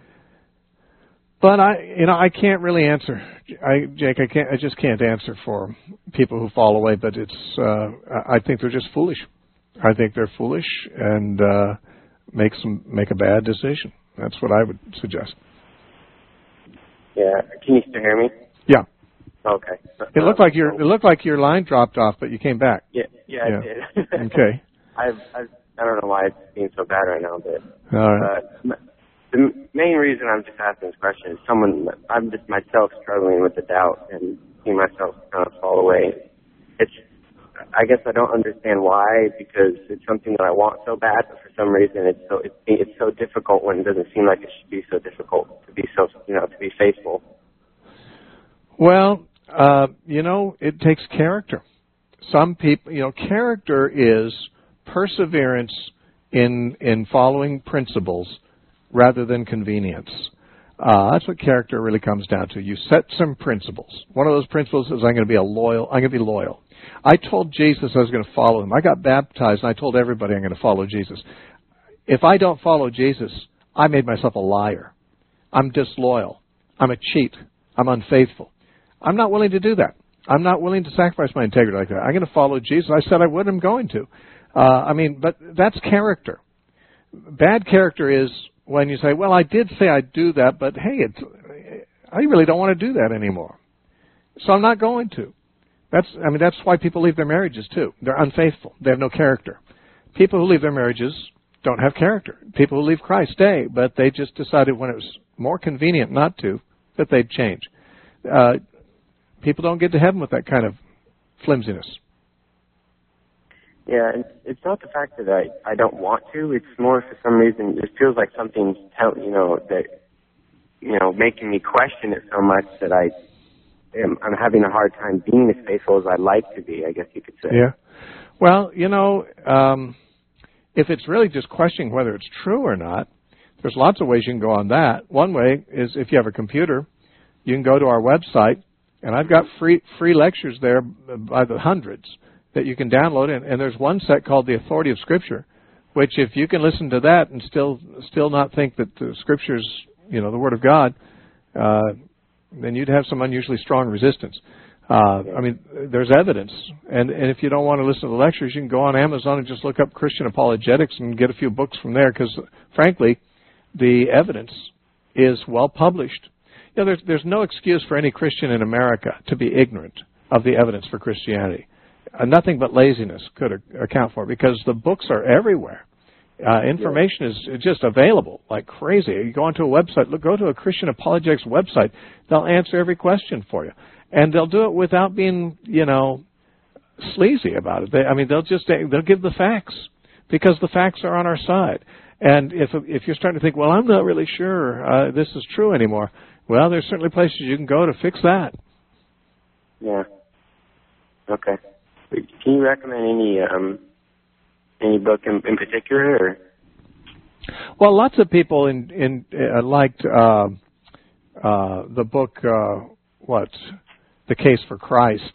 But I can't really answer, Jake. I just can't answer for people who fall away. But I think they're just foolish. I think they're foolish and make a bad decision. That's what I would suggest. Yeah. Can you still hear me? Yeah. Okay. It looked like your line dropped off, but you came back. Yeah, I did. Okay. I don't know why it's being so bad right now, but all right. The main reason I'm just asking this question is I'm just myself struggling with the doubt and seeing myself kind of fall away. It's I guess I don't understand why, because it's something that I want so bad, but for some reason it's so difficult when it doesn't seem like it should be so difficult to be to be faithful. Well, it takes character. Some people, character is perseverance in following principles rather than convenience. That's what character really comes down to. You set some principles. One of those principles is I'm going to be loyal. I told Jesus I was going to follow him. I got baptized and I told everybody I'm going to follow Jesus. If I don't follow Jesus, I made myself a liar. I'm disloyal. I'm a cheat. I'm unfaithful. I'm not willing to do that. I'm not willing to sacrifice my integrity like that. I'm going to follow Jesus. I said I would. I'm going to. But that's character. Bad character is when you say, well, I did say I'd do that, but hey, I really don't want to do that anymore. So I'm not going to. That's why people leave their marriages too. They're unfaithful. They have no character. People who leave their marriages don't have character. People who leave Christ stay, but they just decided when it was more convenient not to, that they'd change. People don't get to heaven with that kind of flimsiness. Yeah, and it's not the fact that I don't want to. It's more for some reason it feels like something's making me question it so much that I'm having a hard time being as faithful as I'd like to be, I guess you could say. Yeah. Well, if it's really just questioning whether it's true or not, there's lots of ways you can go on that. One way is if you have a computer, you can go to our website, and I've got free lectures there by the hundreds that you can download, and there's one set called The Authority of Scripture, which if you can listen to that and still not think that the Scripture's, the Word of God, then you'd have some unusually strong resistance. There's evidence, and if you don't want to listen to the lectures, you can go on Amazon and just look up Christian apologetics and get a few books from there, because frankly, the evidence is well published. There's no excuse for any Christian in America to be ignorant of the evidence for Christianity. Nothing but laziness could account for it, because the books are everywhere. Information is just available like crazy. You go onto a website, go to a Christian apologetics website. They'll answer every question for you, and they'll do it without being, sleazy about it. They'll give the facts, because the facts are on our side. And if you're starting to think, well, I'm not really sure this is true anymore, well, there's certainly places you can go to fix that. Yeah. Okay. Can you recommend any book in particular? Or? Well, lots of people liked the book The Case for Christ.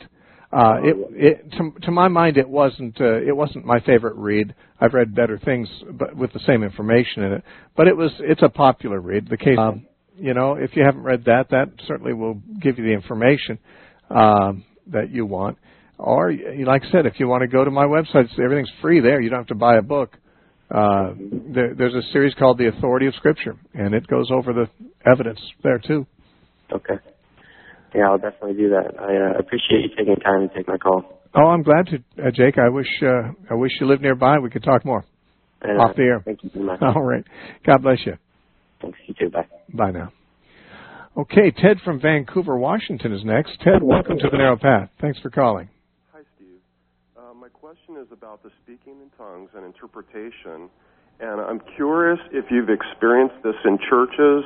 To my mind, it wasn't my favorite read. I've read better things, but with the same information in it. But it's a popular read. The Case, if you haven't read that certainly will give you the information that you want. Or, like I said, if you want to go to my website, everything's free there. You don't have to buy a book. There's a series called The Authority of Scripture, and it goes over the evidence there, too. Okay. Yeah, I'll definitely do that. I appreciate you taking time to take my call. Oh, I'm glad to, Jake. I wish you lived nearby. We could talk more off the air. Thank you very much. All right. God bless you. Thanks. You too. Bye. Bye now. Okay, Ted from Vancouver, Washington is next. Ted, welcome to The Narrow Path. Thanks for calling. Hi, Steve. My question is about the speaking in tongues and interpretation. And I'm curious if you've experienced this in churches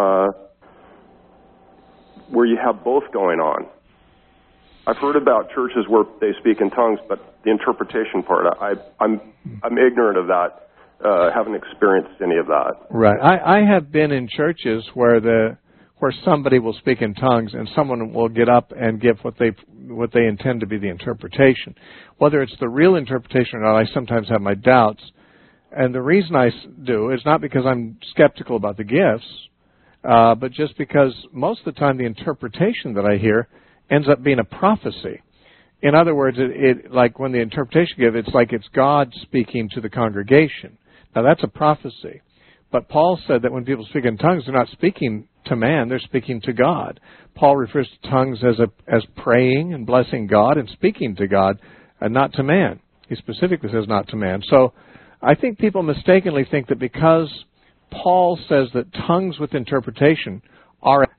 where you have both going on. I've heard about churches where they speak in tongues, but the interpretation part, I'm ignorant of that. Haven't experienced any of that. Right. I have been in churches where somebody will speak in tongues and someone will get up and give what they intend to be the interpretation. Whether it's the real interpretation or not, I sometimes have my doubts. And the reason I do is not because I'm skeptical about the gifts, but just because most of the time the interpretation that I hear ends up being a prophecy. In other words, it like when the interpretation gives, it's like it's God speaking to the congregation. Now that's a prophecy. But Paul said that when people speak in tongues, they're not speaking to man, they're speaking to God. Paul refers to tongues as praying and blessing God and speaking to God, and not to man. He specifically says not to man. So I think people mistakenly think that because Paul says that tongues with interpretation are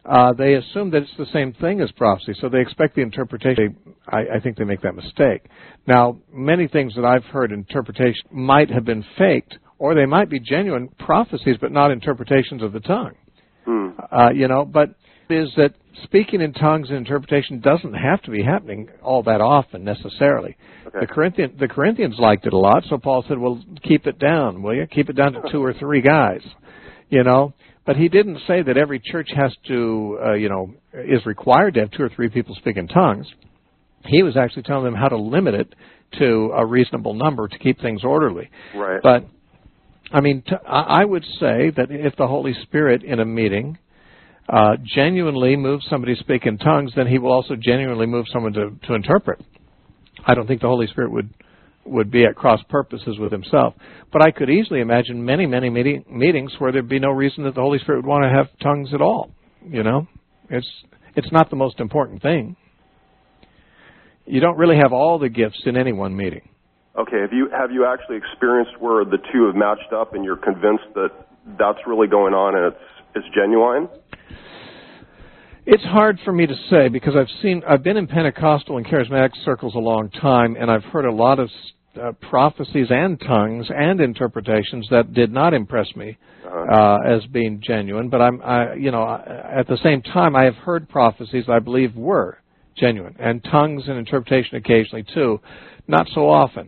they assume that it's the same thing as prophecy, so they expect the interpretation. I think they make that mistake. Now, many things that I've heard interpretation might have been faked, or they might be genuine prophecies, but not interpretations of the tongue. But it is that speaking in tongues and interpretation doesn't have to be happening all that often necessarily. Okay. The Corinthians liked it a lot, so Paul said, well, keep it down, will you? Keep it down to 2 or 3 guys, But he didn't say that every church has to, is required to have 2 or 3 people speak in tongues. He was actually telling them how to limit it to a reasonable number to keep things orderly. Right. But, I would say that if the Holy Spirit in a meeting genuinely moves somebody to speak in tongues, then he will also genuinely move someone to interpret. I don't think the Holy Spirit would be at cross purposes with himself. But I could easily imagine many, many meetings where there'd be no reason that the Holy Spirit would want to have tongues at all. It's not the most important thing. You don't really have all the gifts in any one meeting. Okay, have you actually experienced where the two have matched up and you're convinced that that's really going on and it's genuine? It's hard for me to say because I've been in Pentecostal and charismatic circles a long time, and I've heard a lot of prophecies and tongues and interpretations that did not impress me as being genuine. But at the same time, I have heard prophecies I believe were genuine, and tongues and interpretation occasionally too, not so often.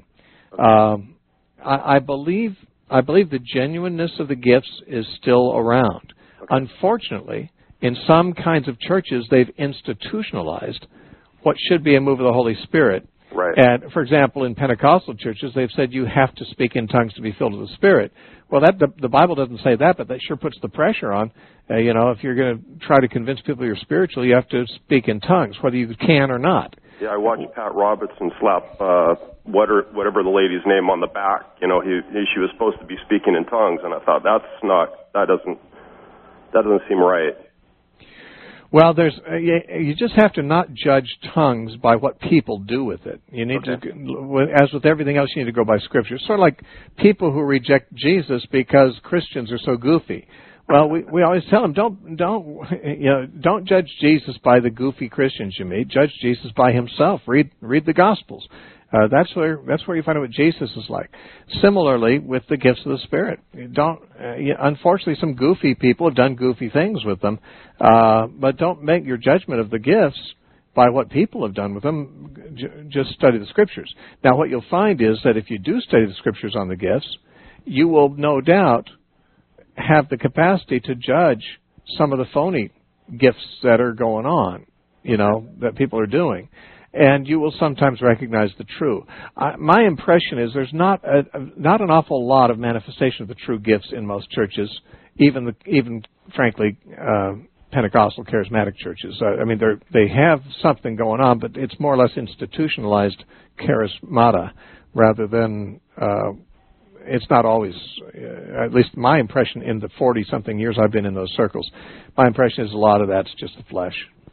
I believe the genuineness of the gifts is still around. Okay. Unfortunately, in some kinds of churches, they've institutionalized what should be a move of the Holy Spirit. Right. And, for example, in Pentecostal churches, they've said you have to speak in tongues to be filled with the Spirit. Well, the Bible doesn't say that, but that sure puts the pressure on. If you're going to try to convince people you're spiritual, you have to speak in tongues, whether you can or not. Yeah, I watched Pat Robertson slap whatever the lady's name on the back. She was supposed to be speaking in tongues, and I thought that doesn't seem right. Well, you just have to not judge tongues by what people do with it. You need to, as with everything else, you need to go by Scripture. It's sort of like people who reject Jesus because Christians are so goofy. Well, we always tell them don't judge Jesus by the goofy Christians you meet. Judge Jesus by himself. Read the Gospels. That's where you find out what Jesus is like. Similarly, with the gifts of the Spirit, unfortunately, some goofy people have done goofy things with them, but don't make your judgment of the gifts by what people have done with them. Just study the Scriptures. Now, what you'll find is that if you do study the Scriptures on the gifts, you will no doubt have the capacity to judge some of the phony gifts that are going on, that people are doing. And you will sometimes recognize the true. My impression is there's not an awful lot of manifestation of the true gifts in most churches, even frankly, Pentecostal charismatic churches. They have something going on, but it's more or less institutionalized charismata rather than. It's not always, at least my impression in the 40-something years I've been in those circles, my impression is a lot of that's just the flesh.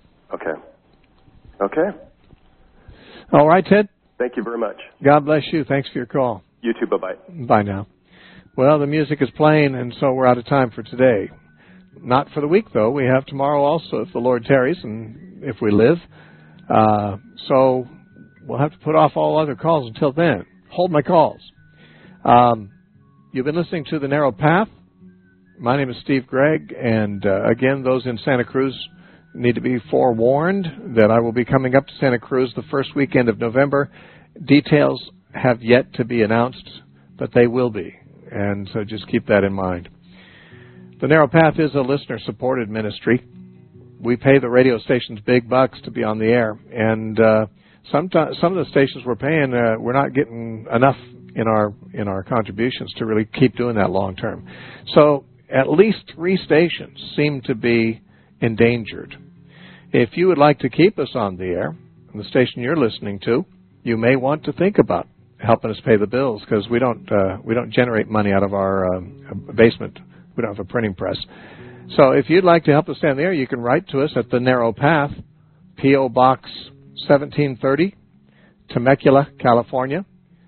Okay. All right, Ted. Thank you very much. God bless you. Thanks for your call. You too. Bye-bye. Bye now. Well, the music is playing, and so we're out of time for today. Not for the week, though. We have tomorrow also, if the Lord tarries and if we live. So we'll have to put off all other calls until then. Hold my calls. You've been listening to The Narrow Path. My name is Steve Gregg, and again, those in Santa Cruz need to be forewarned that I will be coming up to Santa Cruz the first weekend of November. Details have yet to be announced, but they will be, and so just keep that in mind. The Narrow Path is a listener-supported ministry. We pay the radio stations big bucks to be on the air, and sometimes some of the stations we're paying, we're not getting enough in our contributions to really keep doing that long term. So at least 3 stations seem to be endangered. If you would like to keep us on the air, the station you're listening to, you may want to think about helping us pay the bills, because we don't generate money out of our basement. We don't have a printing press. So if you'd like to help us stay on the air, you can write to us at The Narrow Path, P.O. Box 1730, Temecula, California,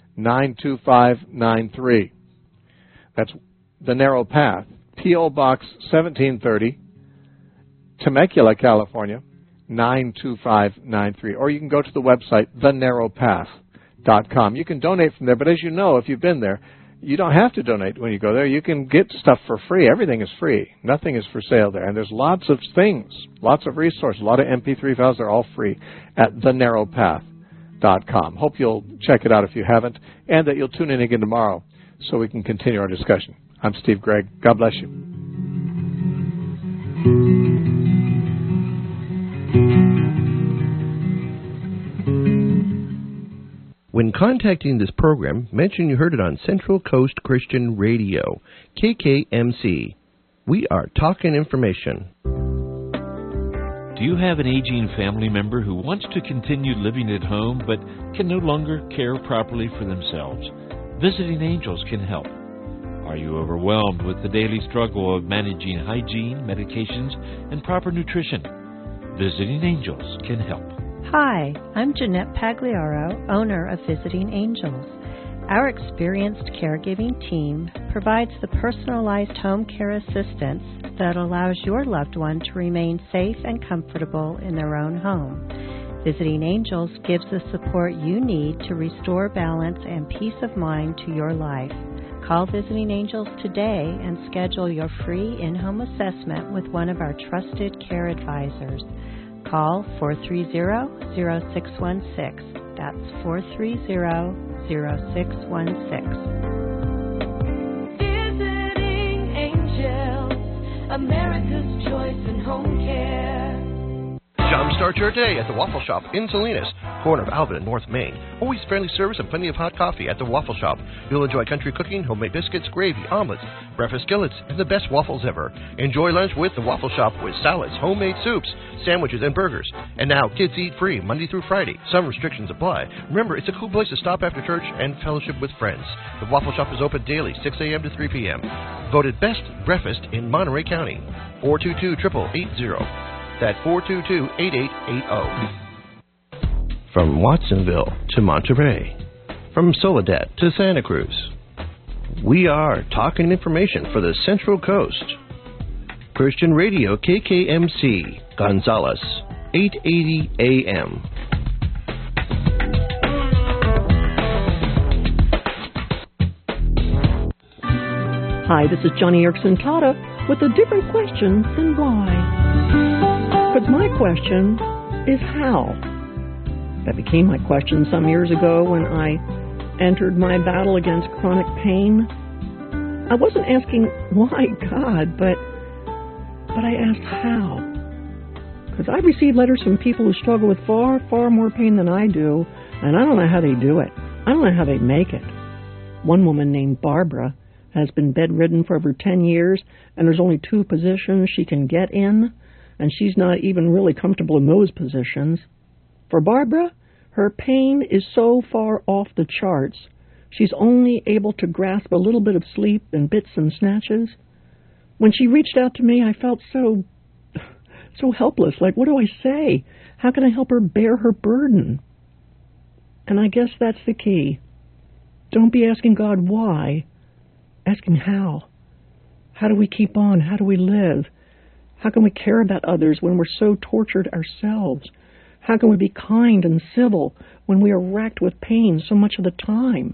92593. That's The Narrow Path, P.O. Box 1730, Temecula, California, 92593. Or you can go to the website, thenarrowpath.com. You can donate from there, but as you know, if you've been there, you don't have to donate when you go there. You can get stuff for free. Everything is free. Nothing is for sale there. And there's lots of things, lots of resources, a lot of MP3 files. They're all free at thenarrowpath.com. Hope you'll check it out if you haven't, and that you'll tune in again tomorrow so we can continue our discussion. I'm Steve Gregg. God bless you. When contacting this program, mention you heard it on Central Coast Christian Radio, KKMC. We are talking information. Do you have an aging family member who wants to continue living at home but can no longer care properly for themselves? Visiting Angels can help. Are you overwhelmed with the daily struggle of managing hygiene, medications, and proper nutrition? Visiting Angels can help. Hi, I'm Jeanette Pagliaro, owner of Visiting Angels. Our experienced caregiving team provides the personalized home care assistance that allows your loved one to remain safe and comfortable in their own home. Visiting Angels gives the support you need to restore balance and peace of mind to your life. Call Visiting Angels today and schedule your free in-home assessment with one of our trusted care advisors. Call 430-0616. That's 430-0616. Visiting Angels, America's choice in home care. Jumpstart your day at the Waffle Shop in Salinas, corner of Alvin and North Main. Always friendly service and plenty of hot coffee at the Waffle Shop. You'll enjoy country cooking, homemade biscuits, gravy, omelets, breakfast skillets, and the best waffles ever. Enjoy lunch with the Waffle Shop with salads, homemade soups, sandwiches, and burgers. And now, kids eat free Monday through Friday. Some restrictions apply. Remember, it's a cool place to stop after church and fellowship with friends. The Waffle Shop is open daily, 6 a.m. to 3 p.m. Voted best breakfast in Monterey County. 422-8880. That's 422-8880. From Watsonville to Monterey. From Soledad to Santa Cruz. We are talking information for the Central Coast. Christian Radio KKMC, Gonzales, 880 AM. Hi, this is Johnny Erickson Tata with a different question than why. Because my question is how. That became my question some years ago when I entered my battle against chronic pain. I wasn't asking why God, but I asked how. Because I receive letters from people who struggle with far, far more pain than I do, and I don't know how they do it. I don't know how they make it. One woman named Barbara has been bedridden for over 10 years, and there's only 2 positions she can get in, and she's not even really comfortable in those positions. For Barbara, her pain is so far off the charts, she's only able to grasp a little bit of sleep in bits and snatches. When she reached out to me, I felt so helpless. Like, what do I say? How can I help her bear her burden? And I guess that's the key. Don't be asking God why. Ask Him how. How do we keep on? How do we live? How can we care about others when we're so tortured ourselves? How can we be kind and civil when we are racked with pain so much of the time?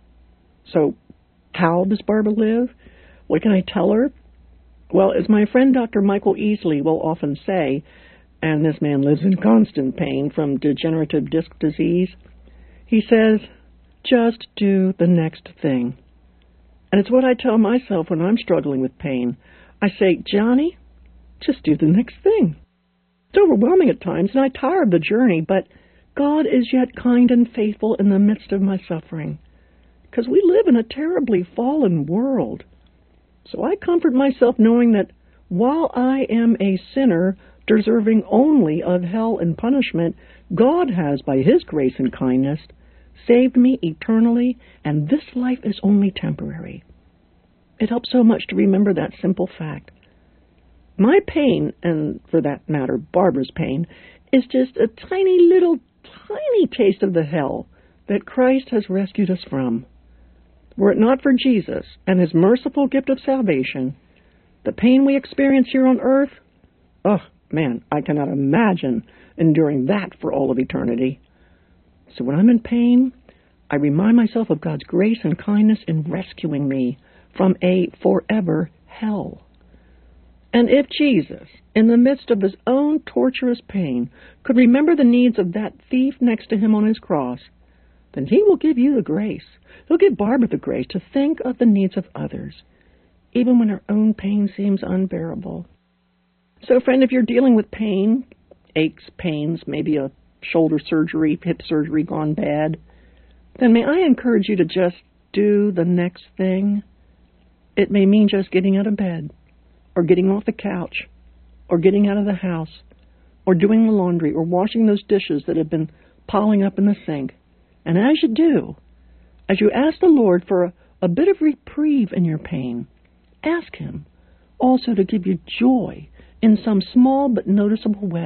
So, how does Barbara live? What can I tell her? Well, as my friend Dr. Michael Easley will often say, and this man lives in constant pain from degenerative disc disease, he says, just do the next thing. And it's what I tell myself when I'm struggling with pain. I say, Johnny, just do the next thing. It's overwhelming at times, and I tire of the journey, but God is yet kind and faithful in the midst of my suffering, because we live in a terribly fallen world. So I comfort myself knowing that while I am a sinner deserving only of hell and punishment, God has, by His grace and kindness, saved me eternally, and this life is only temporary. It helps so much to remember that simple fact. My pain, and for that matter, Barbara's pain, is just a tiny taste of the hell that Christ has rescued us from. Were it not for Jesus and His merciful gift of salvation, the pain we experience here on earth, man, I cannot imagine enduring that for all of eternity. So when I'm in pain, I remind myself of God's grace and kindness in rescuing me from a forever hell. And if Jesus, in the midst of his own torturous pain, could remember the needs of that thief next to him on his cross, then he will give you the grace. He'll give Barbara the grace to think of the needs of others, even when her own pain seems unbearable. So, friend, if you're dealing with pain, aches, pains, maybe a shoulder surgery, hip surgery gone bad, then may I encourage you to just do the next thing. It may mean just getting out of bed, or getting off the couch, or getting out of the house, or doing the laundry, or washing those dishes that have been piling up in the sink. And as you do, as you ask the Lord for a bit of reprieve in your pain, ask him also to give you joy in some small but noticeable way.